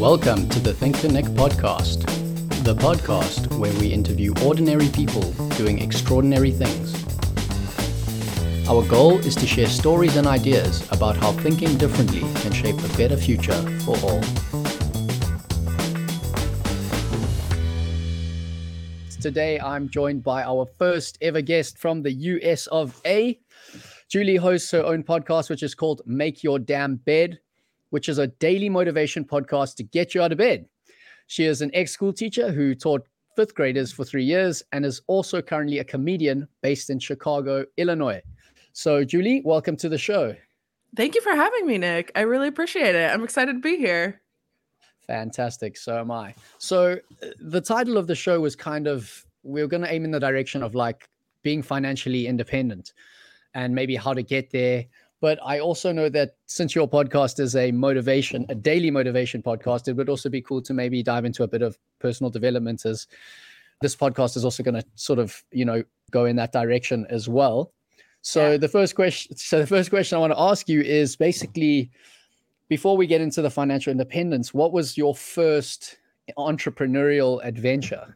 Welcome to the Think Connect podcast, the podcast where we interview ordinary people doing extraordinary things. Our goal is to share stories and ideas about how thinking differently can shape a better future for all. Today, I'm joined by our first ever guest from the US of A. Julie hosts her own podcast, which is called Make Your Damn Bed, which is a daily motivation podcast to get you out of bed. She is an ex-school teacher who taught fifth graders for 3 years and is also currently a comedian based in Chicago, Illinois. So, Julie, welcome to the show. Thank you for having me, Nick. I really appreciate it. I'm excited to be here. Fantastic. So am I. So the title of the show was we're going to aim in the direction of like being financially independent and maybe how to get there. But I also know that since your podcast is a daily motivation podcast, it would also be cool to maybe dive into a bit of personal development, as this podcast is also going to sort of, go in that direction as well. So the first question I want to ask you is basically, before we get into the financial independence, what was your first entrepreneurial adventure?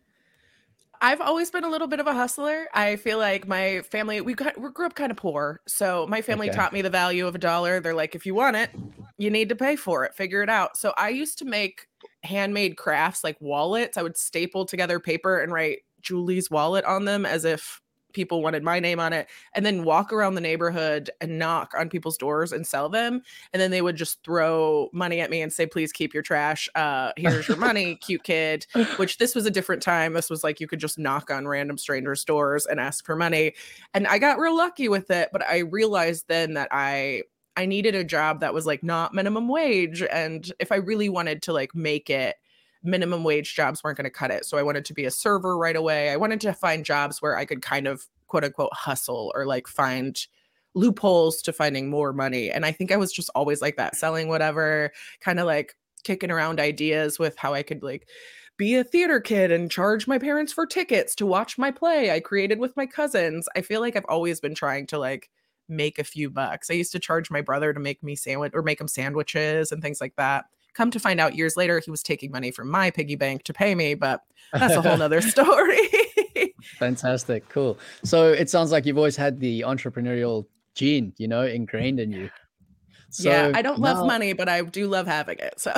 I've always been a little bit of a hustler. I feel like my family, we grew up kind of poor. So my family taught me the value of $1. They're like, if you want it, you need to pay for it. Figure it out. So I used to make handmade crafts like wallets. I would staple together paper and write Julie's wallet on them as if people wanted my name on it, and then walk around the neighborhood and knock on people's doors and sell them. And then they would just throw money at me and say, please keep your trash. Here's your money, cute kid, which this was a different time. This was like, you could just knock on random strangers' doors and ask for money. And I got real lucky with it. But I realized then that I needed a job that was like not minimum wage. And if I really wanted to like make it, minimum wage jobs weren't going to cut it. So I wanted to be a server right away. I wanted to find jobs where I could kind of quote unquote hustle or like find loopholes to finding more money. And I think I was just always like that, selling whatever, kind of like kicking around ideas with how I could like be a theater kid and charge my parents for tickets to watch my play I created with my cousins. I feel like I've always been trying to like make a few bucks. I used to charge my brother to make me make him sandwiches and things like that. Come to find out years later, he was taking money from my piggy bank to pay me, but that's a whole nother story. Fantastic. Cool. So it sounds like you've always had the entrepreneurial gene, ingrained in you. So yeah, I don't love money, but I do love having it. So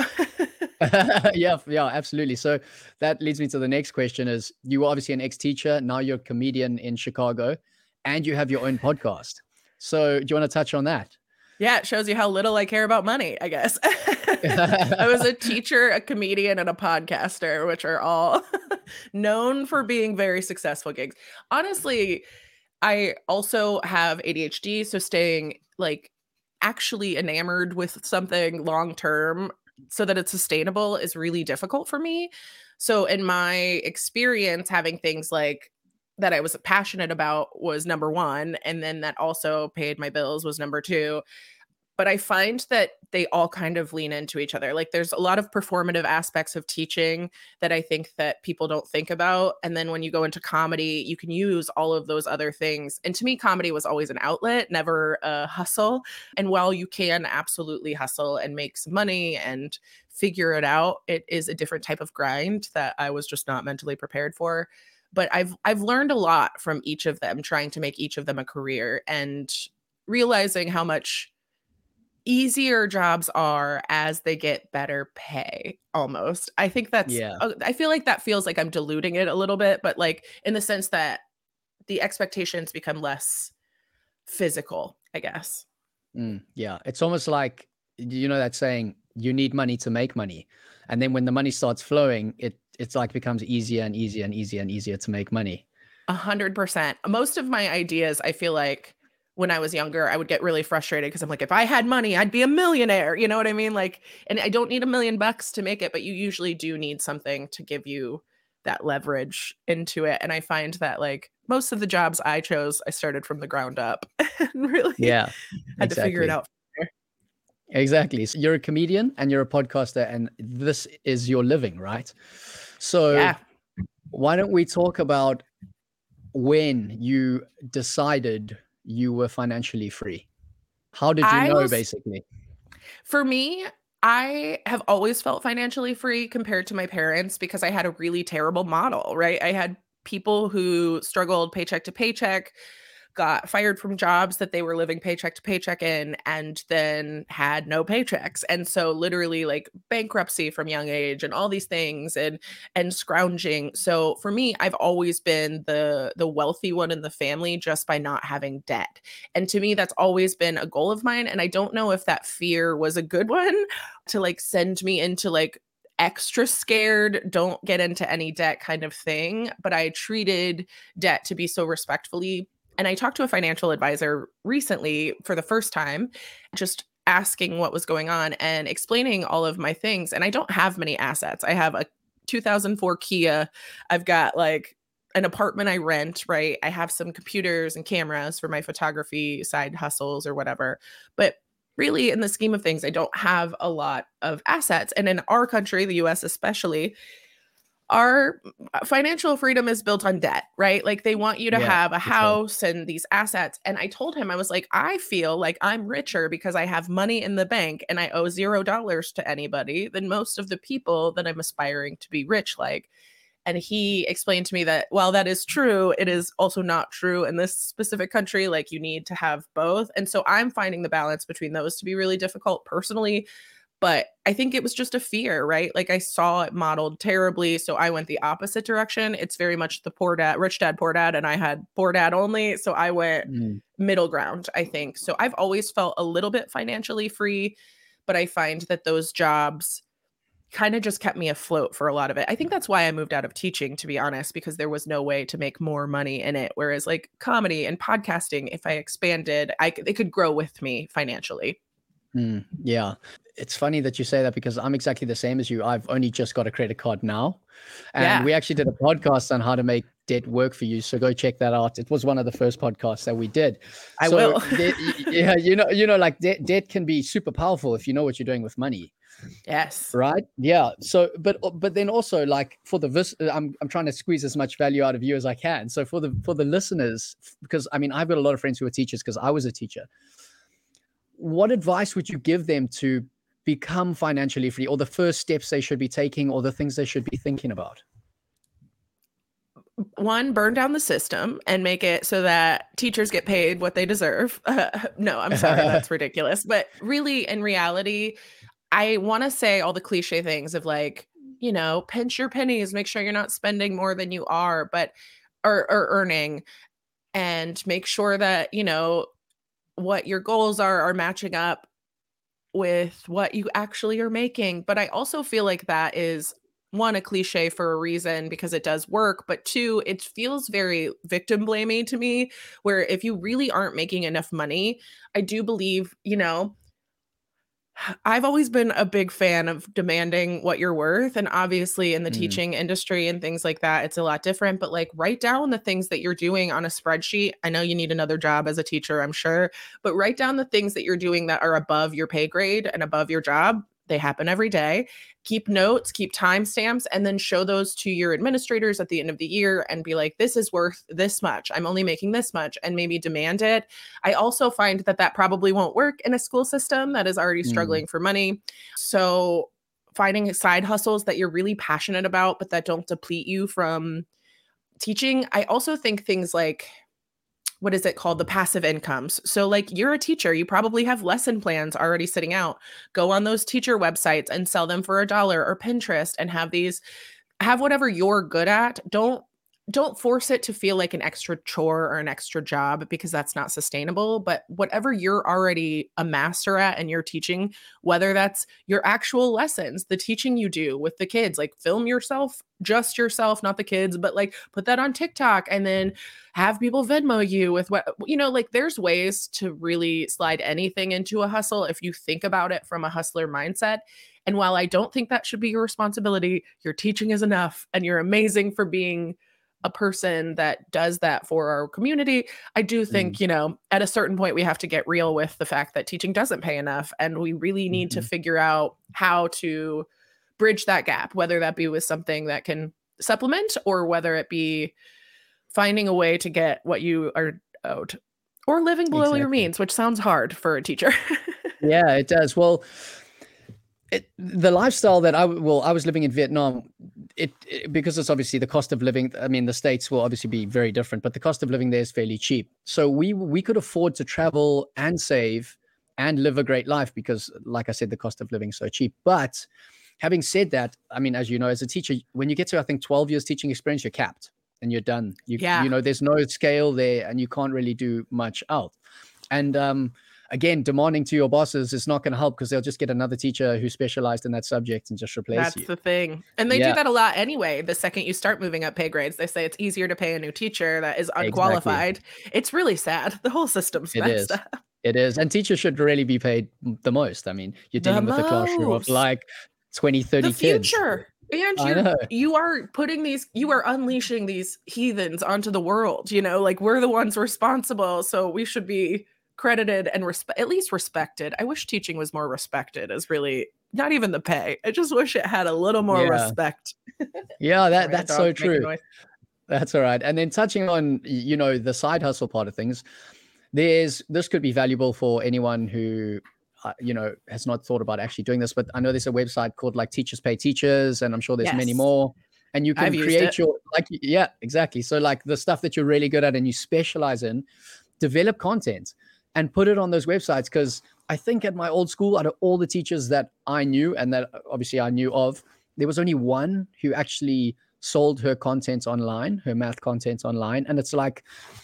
yeah, absolutely. So that leads me to the next question is, you were obviously an ex-teacher. Now you're a comedian in Chicago and you have your own podcast. So do you want to touch on that? Yeah, it shows you how little I care about money, I guess. I was a teacher, a comedian, and a podcaster, which are all known for being very successful gigs. Honestly, I also have ADHD, so staying like actually enamored with something long term so that it's sustainable is really difficult for me. So in my experience, having things like that I was passionate about was number one. And then that also paid my bills was number two. But I find that they all kind of lean into each other. Like there's a lot of performative aspects of teaching that I think that people don't think about. And then when you go into comedy, you can use all of those other things. And to me, comedy was always an outlet, never a hustle. And while you can absolutely hustle and make some money and figure it out, it is a different type of grind that I was just not mentally prepared for. But I've learned a lot from each of them, trying to make each of them a career and realizing how much easier jobs are as they get better pay almost. I think I feel like that feels like I'm diluting it a little bit, but like in the sense that the expectations become less physical, I guess. Yeah. It's almost like, that saying, you need money to make money. And then when the money starts flowing, it's like becomes easier and easier and easier and easier to make money. 100%. Most of my ideas, I feel like when I was younger, I would get really frustrated because I'm like, if I had money, I'd be a millionaire. You know what I mean? Like, and I don't need $1 million to make it, but you usually do need something to give you that leverage into it. And I find that like most of the jobs I chose, I started from the ground up and really had to figure it out. Exactly. So you're a comedian and you're a podcaster and this is your living, right? So why don't we talk about when you decided you were financially free? How did you know, basically? For me, I have always felt financially free compared to my parents because I had a really terrible model, right? I had people who struggled paycheck to paycheck, got fired from jobs that they were living paycheck to paycheck in, and then had no paychecks. And so literally like bankruptcy from young age and all these things and scrounging. So for me, I've always been the wealthy one in the family just by not having debt. And to me, that's always been a goal of mine. And I don't know if that fear was a good one to like send me into like extra scared, don't get into any debt kind of thing. But I treated debt to be so respectfully. And I talked to a financial advisor recently for the first time, just asking what was going on and explaining all of my things. And I don't have many assets. I have a 2004 Kia. I've got like an apartment I rent, right? I have some computers and cameras for my photography side hustles or whatever. But really, in the scheme of things, I don't have a lot of assets. And in our country, the US especially, our financial freedom is built on debt, right? Like they want you to Yeah, have a for sure. house and these assets. And I told him, I was like, I feel like I'm richer because I have money in the bank and I owe $0 to anybody than most of the people that I'm aspiring to be rich like. And he explained to me that while that is true, it is also not true in this specific country. Like you need to have both. And so I'm finding the balance between those to be really difficult personally. But I think it was just a fear, right? Like I saw it modeled terribly. So I went the opposite direction. It's very much the poor dad, rich dad, poor dad. And I had poor dad only. So I went Mm. middle ground, I think. So I've always felt a little bit financially free, but I find that those jobs kind of just kept me afloat for a lot of it. I think that's why I moved out of teaching, to be honest, because there was no way to make more money in it. Whereas like comedy and podcasting, if I expanded, they could grow with me financially. Yeah. It's funny that you say that because I'm exactly the same as you. I've only just got a credit card now. And Yeah, we actually did a podcast on how to make debt work for you. So go check that out. It was one of the first podcasts that we did. I So will. yeah, like debt can be super powerful if you know what you're doing with money. Yes. Right. Yeah. So, but then also like for I'm trying to squeeze as much value out of you as I can. So for the listeners, because I mean, I've got a lot of friends who are teachers because I was a teacher. What advice would you give them to become financially free, or the first steps they should be taking, or the things they should be thinking about? One, burn down the system and make it so that teachers get paid what they deserve. No, I'm sorry, that's ridiculous. But really, in reality, I want to say all the cliche things of like, pinch your pennies, make sure you're not spending more than you are, but or earning, and make sure that, what your goals are matching up with what you actually are making. But I also feel like that is one, a cliche for a reason because it does work, but two, it feels very victim blaming to me, where if you really aren't making enough money, I do believe, I've always been a big fan of demanding what you're worth. And obviously, in the Mm, teaching industry and things like that, it's a lot different. But like, write down the things that you're doing on a spreadsheet. I know you need another job as a teacher, I'm sure, but write down the things that you're doing that are above your pay grade and above your job. They happen every day. Keep notes, keep timestamps, and then show those to your administrators at the end of the year and be like, this is worth this much. I'm only making this much, and maybe demand it. I also find that that probably won't work in a school system that is already mm, struggling for money. So finding side hustles that you're really passionate about, but that don't deplete you from teaching. I also think things like, what is it called? The passive incomes. So, like, you're a teacher, you probably have lesson plans already sitting out. Go on those teacher websites and sell them for $1 or Pinterest and have whatever you're good at. Don't force it to feel like an extra chore or an extra job because that's not sustainable, but whatever you're already a master at and you're teaching, whether that's your actual lessons, the teaching you do with the kids, like film yourself, just yourself, not the kids, but like put that on TikTok and then have people Venmo you with what, like there's ways to really slide anything into a hustle if you think about it from a hustler mindset. And while I don't think that should be your responsibility, your teaching is enough and you're amazing for being a person that does that for our community. I do mm, think, at a certain point, we have to get real with the fact that teaching doesn't pay enough. And we really need to mhm. figure out how to bridge that gap, whether that be with something that can supplement or whether it be finding a way to get what you are owed or living below your Exactly. means, which sounds hard for a teacher. Yeah, it does. Well, The lifestyle that I was living in Vietnam, because it's obviously the cost of living. I mean, the States will obviously be very different, but the cost of living there is fairly cheap. So we could afford to travel and save and live a great life because, like I said, the cost of living is so cheap. But having said that, I mean, as you know, as a teacher, when you get to, I think, 12 years teaching experience, you're capped and you're done. You know, there's no scale there and you can't really do much out. And again, demanding to your bosses is not going to help because they'll just get another teacher who specialized in that subject and just replace you. That's the thing. And they do that a lot anyway. The second you start moving up pay grades, they say it's easier to pay a new teacher that is unqualified. Exactly. It's really sad. The whole system's messed up. It is. And teachers should really be paid the most. I mean, you're dealing with a classroom of like 20, 30 kids. The future. And you are unleashing these heathens onto the world, you know, like we're the ones responsible. So we should be credited and at least respected. I wish teaching was more respected as really not even the pay. I just wish it had a little more respect. Yeah, that's so true. That's all right. And then touching on, you know, the side hustle part of things, this could be valuable for anyone who, you know, has not thought about actually doing this, but I know there's a website called like Teachers Pay Teachers, and I'm sure there's many more. And you can create your, yeah, exactly. So like the stuff that you're really good at and you specialize in, develop content and put it on those websites. Because I think at my old school, out of all the teachers that I knew and that obviously I knew of, there was only one who actually sold her content online, her math content online. And it's like,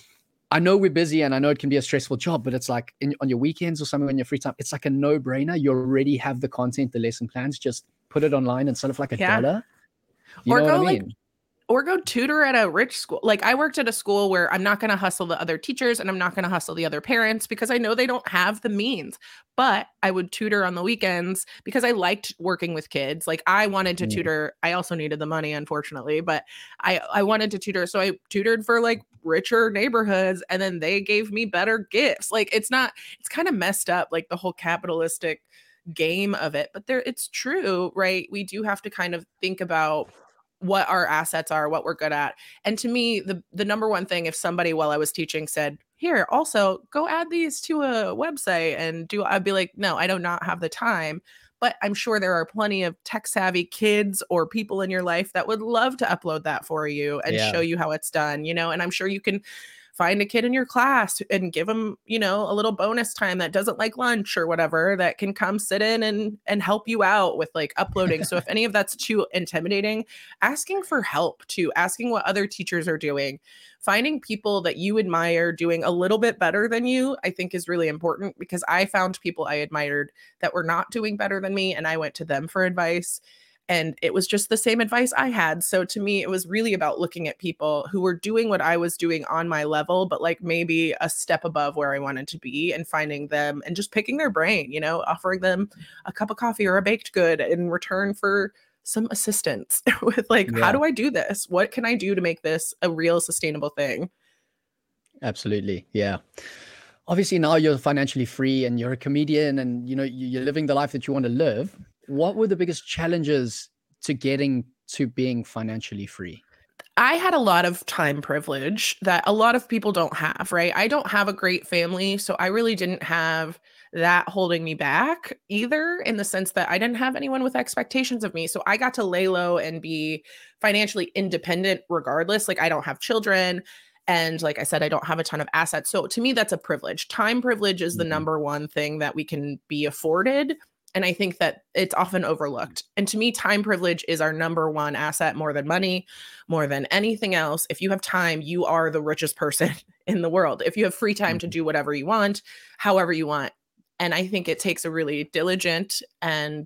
I know we're busy and I know it can be a stressful job, but it's like on your weekends or something, in your free time, it's like a no-brainer. You already have the content, the lesson plans, just put it online instead of like $1. You know what I mean? Or go tutor at a rich school. Like I worked at a school where I'm not going to hustle the other teachers and I'm not going to hustle the other parents because I know they don't have the means, but I would tutor on the weekends because I liked working with kids. Like I wanted to tutor. I also needed the money, unfortunately, but I wanted to tutor. So I tutored for like richer neighborhoods and then they gave me better gifts. Like it's kind of messed up, like the whole capitalistic game of it, but it's true, right? We do have to kind of think about what our assets are, what we're good at. And to me, the number one thing, if somebody while I was teaching said, here, also go add these to a website I'd be like, no, I do not have the time. But I'm sure there are plenty of tech savvy kids or people in your life that would love to upload that for you and show you how it's done, you know, and I'm sure you can find a kid in your class and give them, you know, a little bonus time that doesn't like lunch or whatever that can come sit in and help you out with like uploading. So if any of that's too intimidating, asking for help too, asking what other teachers are doing, finding people that you admire doing a little bit better than you, I think is really important because I found people I admired that were not doing better than me and I went to them for advice. And it was just the same advice I had. So to me, it was really about looking at people who were doing what I was doing on my level, but like maybe a step above where I wanted to be and finding them and just picking their brain, you know, offering them a cup of coffee or a baked good in return for some assistance with like, how do I do this? What can I do to make this a real sustainable thing? Absolutely. Yeah. Obviously now you're financially free and you're a comedian and, you know, you're living the life that you want to live. What were the biggest challenges to getting to being financially free? I had a lot of time privilege that a lot of people don't have, right? I don't have a great family, so I really didn't have that holding me back either, in the sense that I didn't have anyone with expectations of me. So I got to lay low and be financially independent regardless. Like I don't have children. And like I said, I don't have a ton of assets. So to me, that's a privilege. Time privilege is the number one thing that we can be afforded. And I think that it's often overlooked. And to me, time privilege is our number one asset, more than money, more than anything else. If you have time, you are the richest person in the world. If you have free time to do whatever you want, however you want. And I think it takes a really diligent and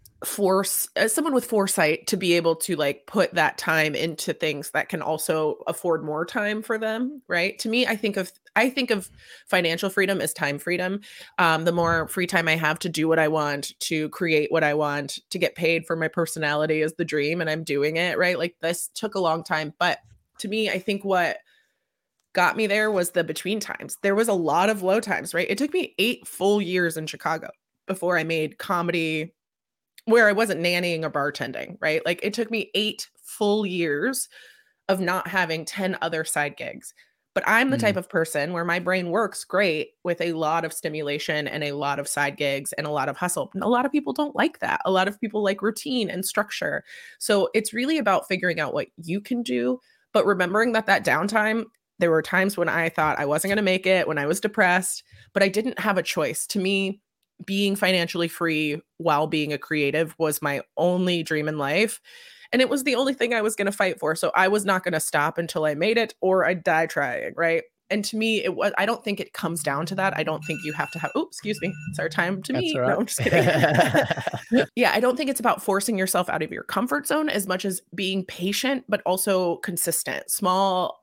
someone with foresight to be able to like put that time into things that can also afford more time for them, right? To me, I think of financial freedom as time freedom. The more free time I have to do what I want, to create what I want, to get paid for my personality is the dream, and I'm doing it, right? Like this took a long time, but to me, I think what got me there was the between times. There was a lot of low times, right? It took me 8 full years in Chicago before I made comedy where I wasn't nannying or bartending, right? Like it took me 8 full years of not having 10 other side gigs. But I'm the type of person where my brain works great with a lot of stimulation and a lot of side gigs and a lot of hustle. A lot of people don't like that. A lot of people like routine and structure. So it's really about figuring out what you can do, but remembering that downtime, there were times when I thought I wasn't going to make it, when I was depressed, but I didn't have a choice. To me, being financially free while being a creative was my only dream in life. And it was the only thing I was going to fight for. So I was not going to stop until I made it or I'd die trying. Right. And to me, I don't think it comes down to that. I don't think you have to have, excuse me. It's our time to meet. Right. No, I'm just kidding. Yeah. I don't think it's about forcing yourself out of your comfort zone as much as being patient, but also consistent. Small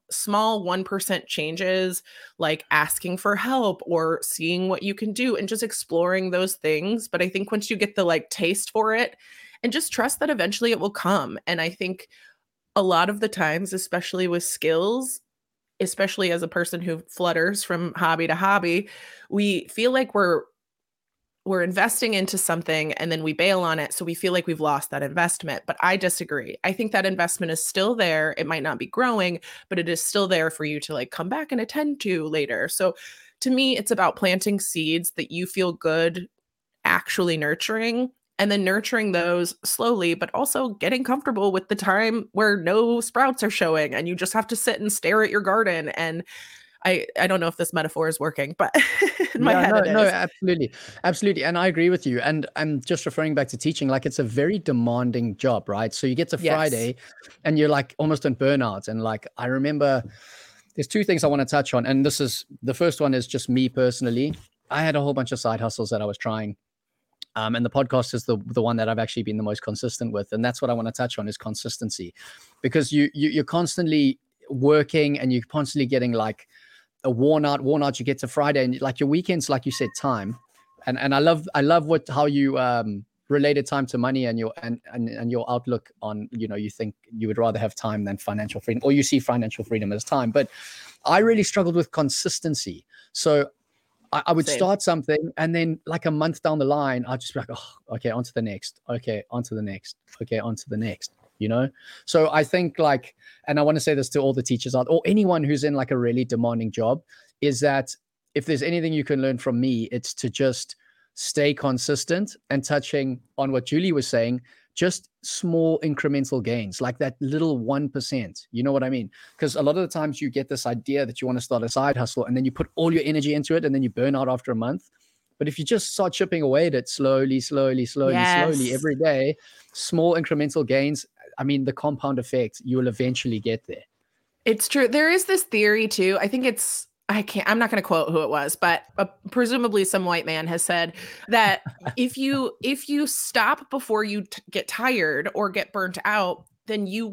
1% changes, like asking for help or seeing what you can do and just exploring those things. But I think once you get the taste for it, and just trust that eventually it will come. And I think a lot of the times, especially with skills, especially as a person who flutters from hobby to hobby, we feel like we're investing into something and then we bail on it. So we feel like we've lost that investment. But I disagree. I think that investment is still there. It might not be growing, but it is still there for you to come back and attend to later. So to me, it's about planting seeds that you feel good actually nurturing, and then nurturing those slowly, but also getting comfortable with the time where no sprouts are showing and you just have to sit and stare at your garden. And I don't know if this metaphor is working, but in my head it is. No, absolutely. And I agree with you. And I'm just referring back to teaching, it's a very demanding job, right? So you get to Friday and you're almost in burnout. And I remember there's two things I want to touch on. And the first one is just me personally. I had a whole bunch of side hustles that I was trying. And the podcast is the one that I've actually been the most consistent with. And that's what I want to touch on is consistency, because you're constantly working and you're constantly getting a worn out. You get to Friday and your weekends, like you said, time. And I love how you related time to money and your outlook on, you think you would rather have time than financial freedom, or you see financial freedom as time. But I really struggled with consistency. So I would start something and then a month down the line, I'd just be oh, okay, on to the next. Okay, on to the next. Okay, on to the next, So I think and I want to say this to all the teachers out or anyone who's in a really demanding job, is that if there's anything you can learn from me, it's to just stay consistent and touching on what Julie was saying, just small incremental gains, that little 1%. You know what I mean? Because a lot of the times you get this idea that you want to start a side hustle and then you put all your energy into it and then you burn out after a month. But if you just start chipping away at it slowly every day, small incremental gains, the compound effect, you will eventually get there. It's true. There is this theory too. I think I'm not going to quote who it was, but presumably some white man has said that if you stop before you get tired or get burnt out, then you're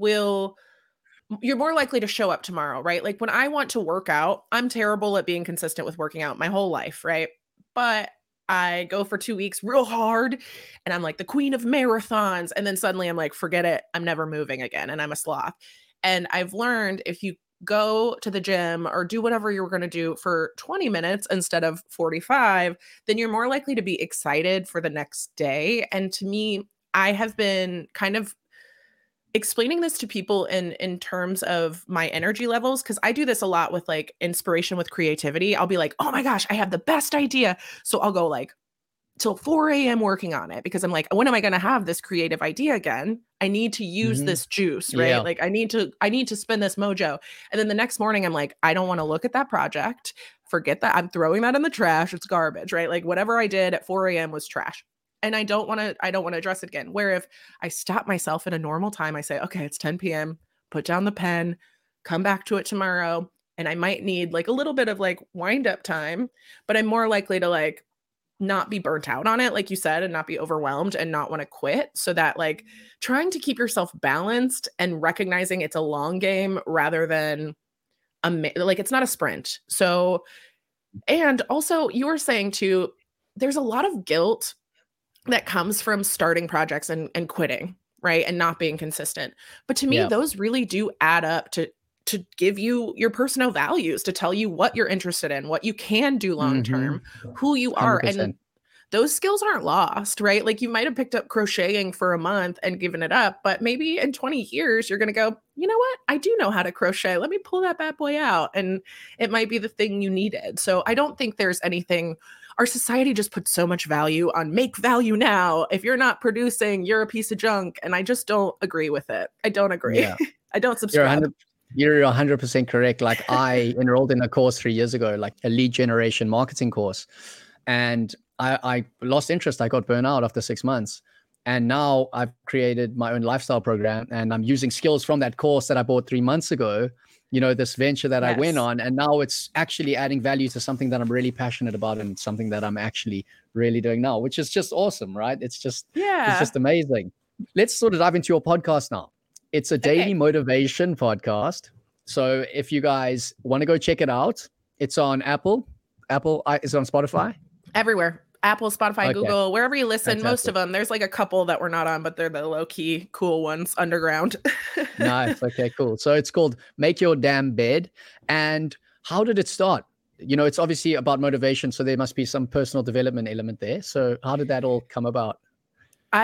more likely to show up tomorrow, right? When I want to work out, I'm terrible at being consistent with working out my whole life, right? But I go for 2 weeks real hard and I'm the queen of marathons. And then suddenly I'm forget it. I'm never moving again. And I'm a sloth. And I've learned if you go to the gym or do whatever you're going to do for 20 minutes instead of 45, then you're more likely to be excited for the next day. And to me, I have been kind of explaining this to people in terms of my energy levels, because I do this a lot with inspiration with creativity. I'll be oh my gosh, I have the best idea. So I'll go till 4 a.m. working on it because I'm when am I going to have this creative idea again? I need to use this juice, right? Yeah. I need to spin this mojo. And then the next morning I'm I don't want to look at that project. Forget that. I'm throwing that in the trash. It's garbage, right? Whatever I did at 4 a.m. was trash. And I don't want to address it again. Where if I stop myself at a normal time, I say, okay, it's 10 p.m., put down the pen, come back to it tomorrow. And I might need a little bit of wind up time, but I'm more likely to not be burnt out on it, like you said, and not be overwhelmed and not want to quit. So that trying to keep yourself balanced and recognizing it's a long game rather than it's not a sprint. So, and also you were saying too, there's a lot of guilt that comes from starting projects and quitting, right? And not being consistent. But to me, those really do add up to give you your personal values, to tell you what you're interested in, what you can do long term, who you are. 100%. And those skills aren't lost, right? Like you might have picked up crocheting for a month and given it up, but maybe in 20 years, you're going to go, you know what? I do know how to crochet. Let me pull that bad boy out. And it might be the thing you needed. So I don't think there's anything. Our society just puts so much value on make value now. If you're not producing, you're a piece of junk. And I just don't agree with it. I don't agree. Yeah. I don't subscribe. You're 100% correct. Like I enrolled in a course 3 years ago, like a lead generation marketing course. And I lost interest. I got burnt out after 6 months. And now I've created my own lifestyle program and I'm using skills from that course that I bought 3 months ago, this venture that I went on. And now it's actually adding value to something that I'm really passionate about and something that I'm actually really doing now, which is just awesome, right? It's just amazing. Let's sort of dive into your podcast now. It's a daily motivation podcast. So if you guys want to go check it out, it's on Apple. Is it on Spotify? Everywhere. Apple, Spotify, Google, wherever you listen. Fantastic. Most of them. There's like a couple that we're not on, but they're the low-key cool ones underground. Nice. Okay, cool. So it's called Make Your Damn Bed. And how did it start? It's obviously about motivation, so there must be some personal development element there. So how did that all come about? I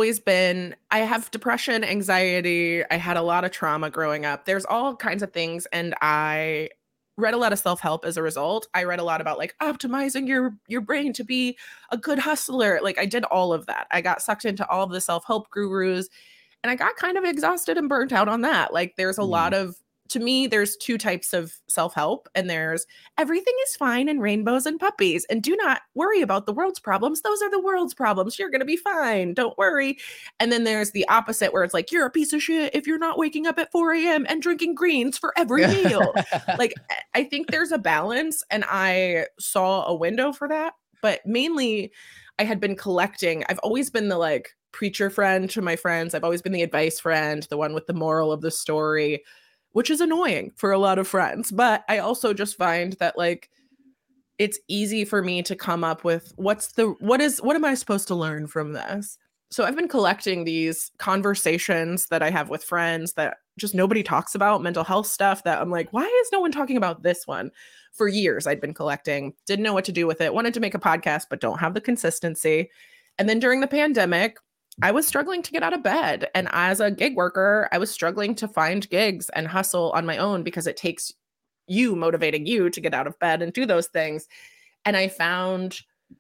have depression, anxiety. I had a lot of trauma growing up. There's all kinds of things. And I read a lot of self-help as a result. I read a lot about like optimizing your brain to be a good hustler. Like I did all of that. I got sucked into all of the self-help gurus and I got kind of exhausted and burnt out on that. Like there's a lot of, to me, there's two types of self-help and there's everything is fine and rainbows and puppies and do not worry about the world's problems. Those are the world's problems. You're going to be fine. Don't worry. And then there's the opposite where it's like, you're a piece of shit if you're not waking up at 4 a.m. and drinking greens for every meal. Like, I think there's a balance and I saw a window for that. But mainly I had been collecting. I've always been the like preacher friend to my friends. I've always been the advice friend, the one with the moral of the story, which is annoying for a lot of friends. But I also just find that like, it's easy for me to come up with what am I supposed to learn from this? So I've been collecting these conversations that I have with friends that just nobody talks about, mental health stuff that I'm like, why is no one talking about this one? For years, I'd been collecting, didn't know what to do with it, wanted to make a podcast, but don't have the consistency. And then during the pandemic, I was struggling to get out of bed. And as a gig worker, I was struggling to find gigs and hustle on my own because it takes you motivating you to get out of bed and do those things. And I found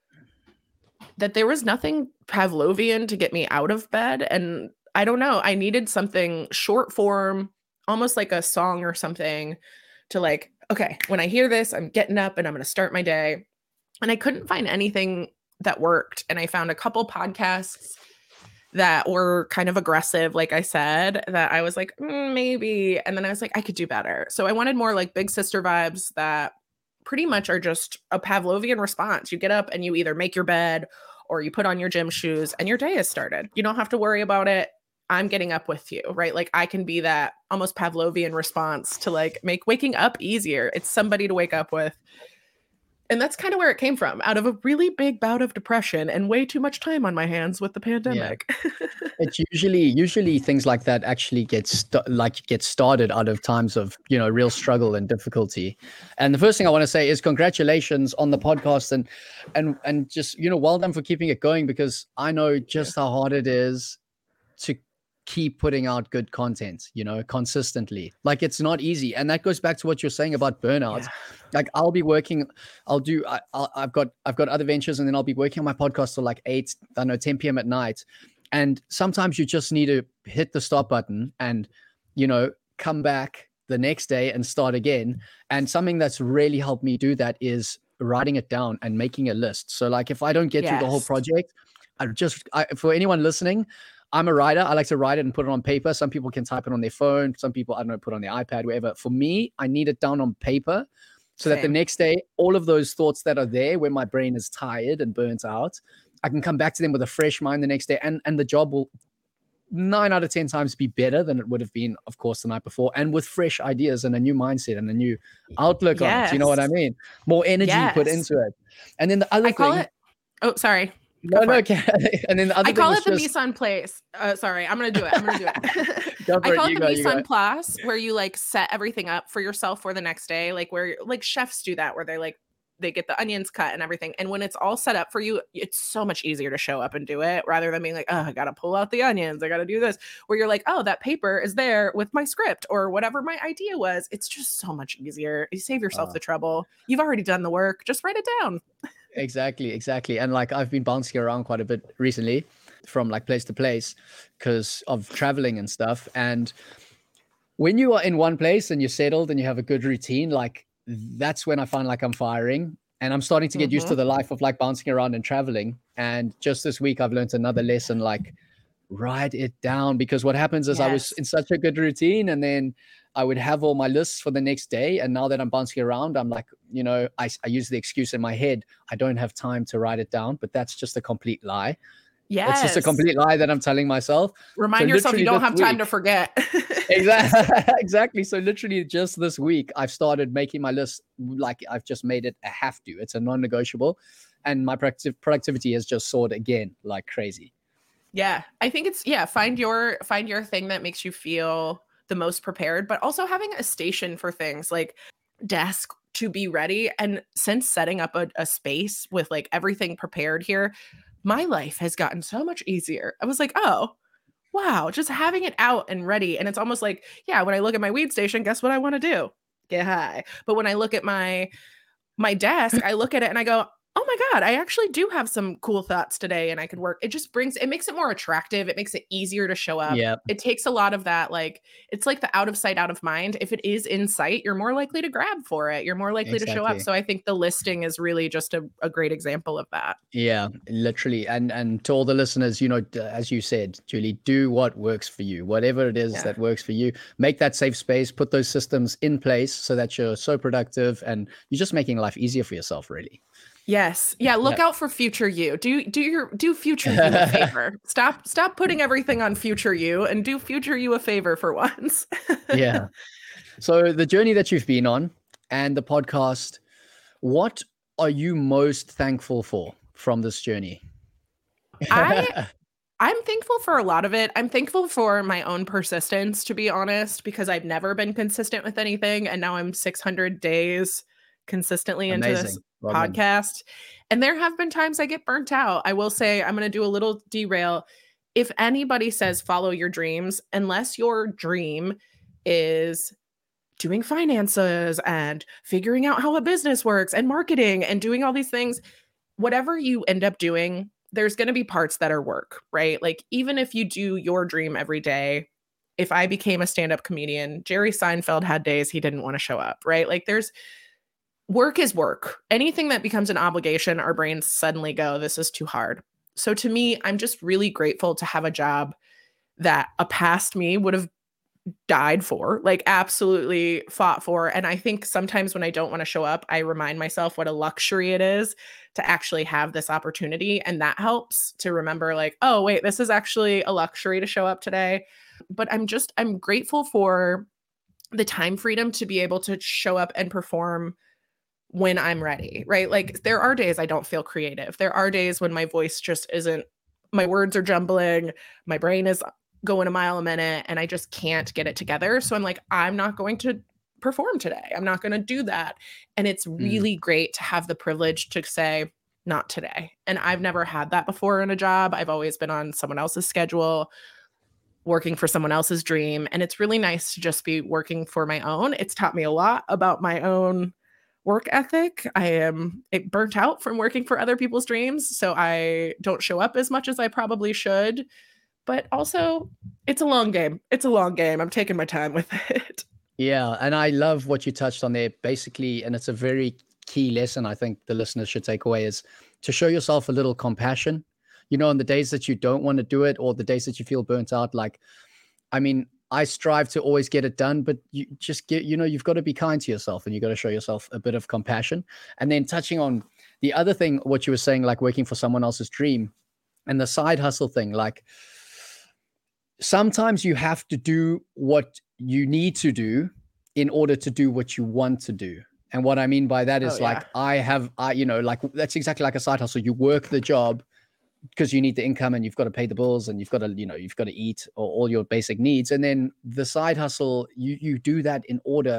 that there was nothing Pavlovian to get me out of bed. And I don't know, I needed something short form, almost like a song or something to like, okay, when I hear this, I'm getting up and I'm going to start my day. And I couldn't find anything that worked. And I found a couple podcasts that were kind of aggressive, like I said, that I was like, maybe. And then I was like, I could do better. So I wanted more like Big Sister vibes that pretty much are just a Pavlovian response. You get up and you either make your bed or you put on your gym shoes and your day has started. You don't have to worry about it. I'm getting up with you, right? Like I can be that almost Pavlovian response to like make waking up easier. It's somebody to wake up with. And that's kind of where it came from, out of a really big bout of depression and way too much time on my hands with the pandemic. Yeah. It's usually things like that actually get started out of times of, real struggle and difficulty. And the first thing I want to say is congratulations on the podcast and just, well done for keeping it going, because I know just how hard it is to keep putting out good content, consistently. Like it's not easy. And that goes back to what you're saying about burnout. Yeah. Like I've got other ventures and then I'll be working on my podcast till like 10 p.m. at night. And sometimes you just need to hit the stop button and, come back the next day and start again. And something that's really helped me do that is writing it down and making a list. So like if I don't get through the whole project, for anyone listening, I'm a writer. I like to write it and put it on paper. Some people can type it on their phone. Some people, I don't know, put it on their iPad, whatever. For me, I need it down on paper so that the next day, all of those thoughts that are there when my brain is tired and burnt out, I can come back to them with a fresh mind the next day. And the job will 9 out of 10 times be better than it would have been, of course, the night before. And with fresh ideas and a new mindset and a new outlook on it. You know what I mean? More energy put into it. And then the other thing. Oh, sorry. No, okay. And then the other I call it the Mise Place. Sorry, I'm gonna do it. I call it the Mise Place, where you like set everything up for yourself for the next day, like where like chefs do that, where they they get the onions cut and everything. And when it's all set up for you, it's so much easier to show up and do it rather than being like, oh, I got to pull out the onions. I got to do this, where you're like, oh, that paper is there with my script or whatever my idea was. It's just so much easier. You save yourself the trouble. You've already done the work. Just write it down. Exactly. And like, I've been bouncing around quite a bit recently from like place to place because of traveling and stuff. And when you are in one place and you're settled and you have a good routine, like that's when I find like I'm firing and I'm starting to get used to the life of like bouncing around and traveling. And just this week, I've learned another lesson, like write it down, because what happens is I was in such a good routine and then I would have all my lists for the next day. And now that I'm bouncing around, I'm like, you know, I use the excuse in my head, I don't have time to write it down, but that's just a complete lie. It's just a complete lie that I'm telling myself. Remind yourself you don't have time to forget. Exactly. So literally just this week, I've started making my list. Like I've just made it a have to. It's a non-negotiable. And my productivity has just soared again like crazy. Yeah. I think it's, find your thing that makes you feel the most prepared, but also having a station for things like desk to be ready. And since setting up a space with like everything prepared here, my life has gotten so much easier. I was like, oh, wow, just having it out and ready. And it's almost like, when I look at my weed station, guess what I want to do? Get high. But when I look at my desk, I look at it and I go, oh my God, I actually do have some cool thoughts today and I could work. It makes it more attractive. It makes it easier to show up. Yep. It takes a lot of that, like, it's like the out of sight, out of mind. If it is in sight, you're more likely to grab for it. You're more likely to show up. So I think the listing is really just a great example of that. Yeah, literally. And to all the listeners, you know, as you said, Julie, do what works for you, whatever it is that works for you. Make that safe space, put those systems in place so that you're so productive and you're just making life easier for yourself, really. Yes. Yeah. Look out for future you. Do future you a favor. Stop putting everything on future you and do future you a favor for once. Yeah. So the journey that you've been on and the podcast, what are you most thankful for from this journey? I'm thankful for a lot of it. I'm thankful for my own persistence, to be honest, because I've never been consistent with anything. And now I'm 600 days consistently into this podcast. And there have been times I get burnt out. I will say, I'm going to do a little derail. If anybody says follow your dreams, unless your dream is doing finances and figuring out how a business works and marketing and doing all these things, whatever you end up doing, there's going to be parts that are work, right? Like even if you do your dream every day, if I became a stand-up comedian, Jerry Seinfeld had days he didn't want to show up, right? Like work is work. Anything that becomes an obligation, our brains suddenly go, this is too hard. So to me, I'm just really grateful to have a job that a past me would have died for, like absolutely fought for. And I think sometimes when I don't want to show up, I remind myself what a luxury it is to actually have this opportunity. And that helps to remember like, oh, wait, this is actually a luxury to show up today. But I'm grateful for the time freedom to be able to show up and perform when I'm ready, right? Like there are days I don't feel creative. There are days when my voice just isn't, my words are jumbling, my brain is going a mile a minute and I just can't get it together. So I'm like, I'm not going to perform today. I'm not going to do that. And it's really great to have the privilege to say, not today. And I've never had that before in a job. I've always been on someone else's schedule, working for someone else's dream. And it's really nice to just be working for my own. It's taught me a lot about my own work ethic. I am burnt out from working for other people's dreams, so I don't show up as much as I probably should. But also, it's a long game. I'm taking my time with it. Yeah, and I love what you touched on there, basically, and it's a very key lesson I think the listeners should take away is to show yourself a little compassion. You know, on the days that you don't want to do it or the days that you feel burnt out, like, I mean, I strive to always get it done, but you just you've got to be kind to yourself and you got to show yourself a bit of compassion. And then touching on the other thing, what you were saying, like working for someone else's dream and the side hustle thing, like sometimes you have to do what you need to do in order to do what you want to do. And what I mean by that is like, like that's exactly like a side hustle. You work the job because you need the income and you've got to pay the bills and you've got to eat or all your basic needs. And then the side hustle, you do that in order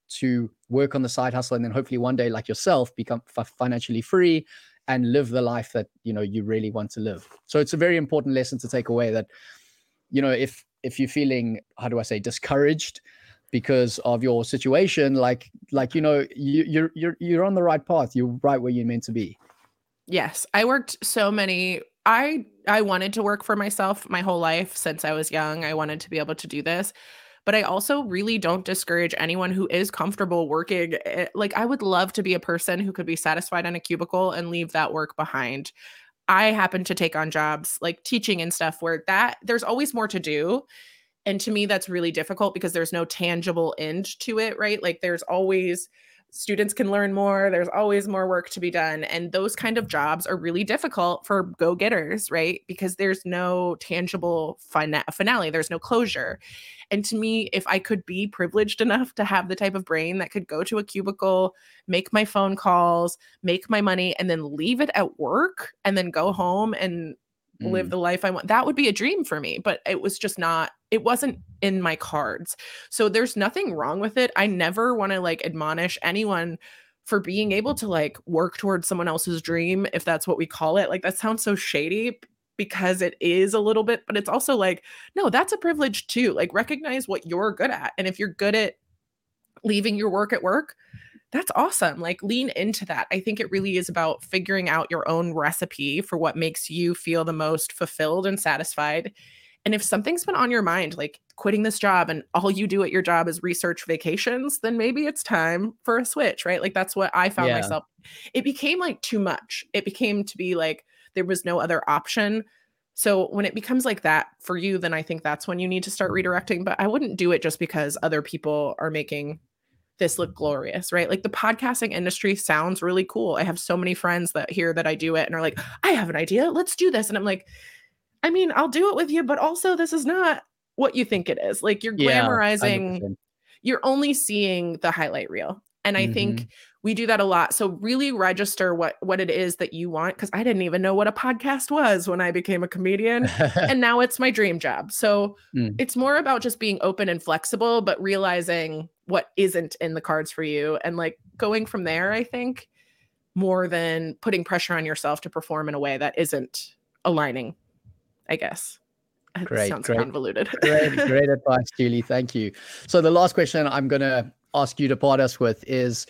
to work on the side hustle, and then hopefully one day, like yourself, become financially free and live the life that, you know, you really want to live. So it's a very important lesson to take away, that, you know, if you're feeling, how do I say, discouraged because of your situation, like, you know, you're on the right path. You're right where you're meant to be. Yes. I worked so many, I wanted to work for myself my whole life since I was young. I wanted to be able to do this. But I also really don't discourage anyone who is comfortable working. Like, I would love to be a person who could be satisfied in a cubicle and leave that work behind. I happen to take on jobs like teaching and stuff where there's always more to do. And to me, that's really difficult because there's no tangible end to it, right? Like, there's always students can learn more, there's always more work to be done. And those kind of jobs are really difficult for go-getters, right? Because there's no tangible finale, there's no closure. And to me, if I could be privileged enough to have the type of brain that could go to a cubicle, make my phone calls, make my money, and then leave it at work and then go home and live the life I want, that would be a dream for me. But it was just not, it wasn't in my cards. So there's nothing wrong with it. I never want to like admonish anyone for being able to like work towards someone else's dream, if that's what we call it. Like, that sounds so shady because it is a little bit, but it's also like, no, that's a privilege too. Like, recognize what you're good at. And if you're good at leaving your work at work, that's awesome. Like, lean into that. I think it really is about figuring out your own recipe for what makes you feel the most fulfilled and satisfied. And if something's been on your mind, like quitting this job and all you do at your job is research vacations, then maybe it's time for a switch, right? Like, that's what I found myself. It became like too much. It became to be like there was no other option. So when it becomes like that for you, then I think that's when you need to start redirecting. But I wouldn't do it just because other people are making this look glorious, right? Like, the podcasting industry sounds really cool. I have so many friends that hear that I do it and are like, I have an idea, let's do this. And I'm like, I mean, I'll do it with you, but also this is not what you think it is. Like, you're glamorizing, 100%. You're only seeing the highlight reel. And I think we do that a lot. So really register what it is that you want. Cause I didn't even know what a podcast was when I became a comedian. And now it's my dream job. So it's more about just being open and flexible, but realizing what isn't in the cards for you and like going from there, I think, more than putting pressure on yourself to perform in a way that isn't aligning, I guess. It sounds convoluted. Great advice, Julie. Thank you. So the last question I'm going to ask you to part us with is,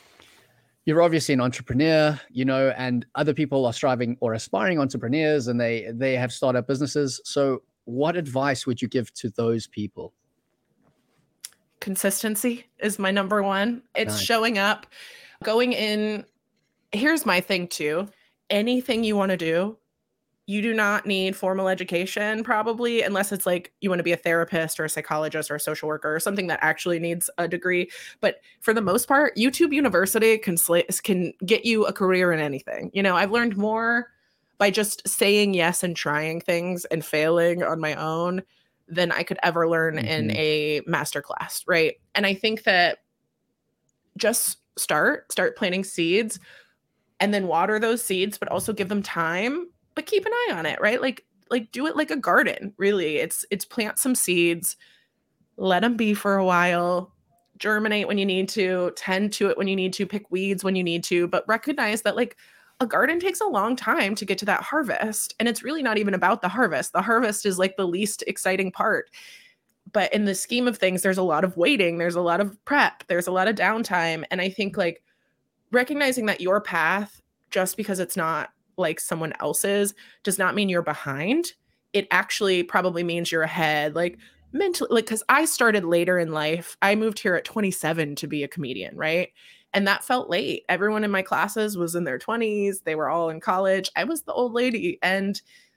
you're obviously an entrepreneur, you know, and other people are striving or aspiring entrepreneurs, and they have startup businesses. So what advice would you give to those people? Consistency is my number one. It's showing up, going in. Here's my thing too. Anything you want to do, you do not need formal education, probably, unless it's like you want to be a therapist or a psychologist or a social worker or something that actually needs a degree. But for the most part, YouTube University can get you a career in anything. You know, I've learned more by just saying yes and trying things and failing on my own than I could ever learn in a masterclass, right? And I think that just start planting seeds and then water those seeds, but also give them time. But keep an eye on it, right? Like do it like a garden, really. It's plant some seeds, let them be for a while, germinate when you need to, tend to it when you need to, pick weeds when you need to, but recognize that like a garden takes a long time to get to that harvest. And it's really not even about the harvest. The harvest is like the least exciting part. But in the scheme of things, there's a lot of waiting, there's a lot of prep, there's a lot of downtime. And I think like recognizing that your path, just because it's not like someone else's, does not mean you're behind. It actually probably means you're ahead, like mentally, like, because I started later in life. I moved here at 27 to be a comedian, right? And that felt late. Everyone in my classes was in their 20s. They were all in college. I was the old lady, and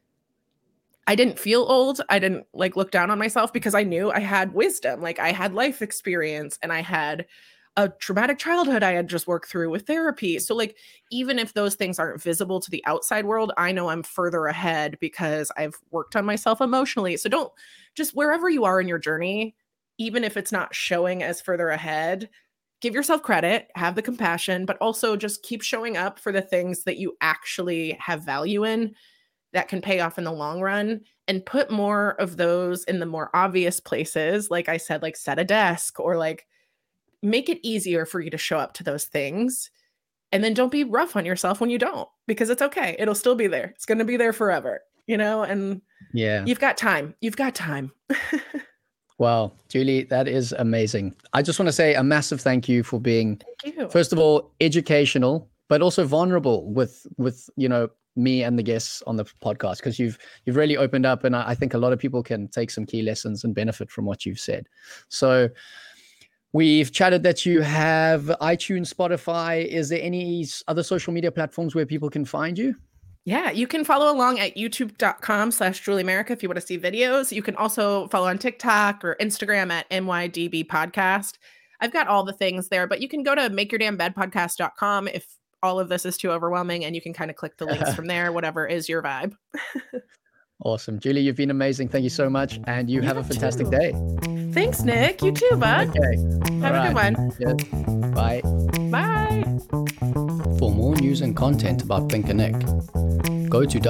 I didn't feel old. I didn't like look down on myself because I knew I had wisdom. Like, I had life experience and I had a traumatic childhood I had just worked through with therapy. So like, even if those things aren't visible to the outside world, I know I'm further ahead because I've worked on myself emotionally. So don't just, wherever you are in your journey, even if it's not showing as further ahead, give yourself credit, have the compassion, but also just keep showing up for the things that you actually have value in that can pay off in the long run, and put more of those in the more obvious places. Like I said, like set a desk or like make it easier for you to show up to those things. And then don't be rough on yourself when you don't, because it's okay. It'll still be there. It's going to be there forever, and you've got time. You've got time. Wow, Julie, that is amazing. I just want to say a massive thank you for being, first of all, educational, but also vulnerable with me and the guests on the podcast, because you've really opened up, and I think a lot of people can take some key lessons and benefit from what you've said. So we've chatted that you have iTunes, Spotify. Is there any other social media platforms where people can find you? Yeah, you can follow along at youtube.com/JulieAmerica if you want to see videos. You can also follow on TikTok or Instagram at NYDB Podcast. I've got all the things there, but you can go to makeyourdamnbedpodcast.com if all of this is too overwhelming, and you can kind of click the links from there, whatever is your vibe. Awesome. Julie, you've been amazing. Thank you so much. And you have a fantastic day. Thanks, Nick. You too, bud. Okay. Have a good one. Yes. Bye. Bye. For more news and content about Think and Nick, go to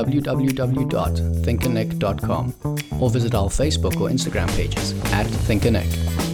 www.thinkandnick.com or visit our Facebook or Instagram pages at Think and Nick.